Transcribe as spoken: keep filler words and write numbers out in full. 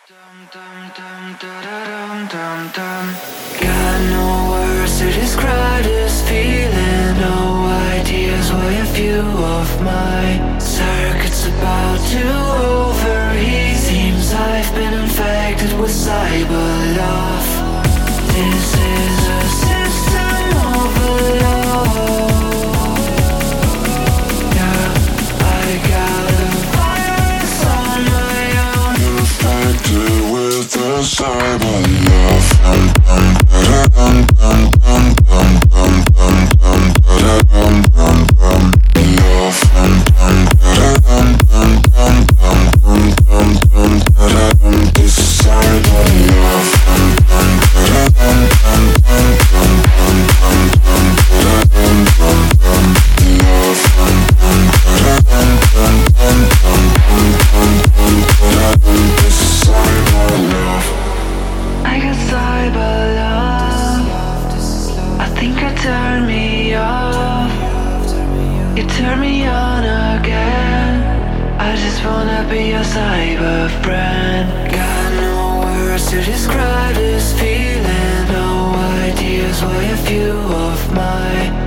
Dum, dum, dum, da, da, dum, dum, dum. Got no words to describe this feeling. No ideas why a few of my circuits about to overheat. Seems I've been infected with cyber love. This is a system of love. Yeah, I got a virus on my own. Infected with the cyber love. Dum dum dum dum dum dum dum dum dum dum dum dum love. Dum dum dum dum dum dum dum dum dum dum. This is cyber love. Dum dum dum dum dum dum dum dum dum dum dum dum love. Dum dum dum dum dum dum dum dum dum. This is cyber love. I got cyber love. I think I turned me off. You turn me on again. I just wanna be your cyber friend. Got no words to describe this feeling. No ideas why a few of my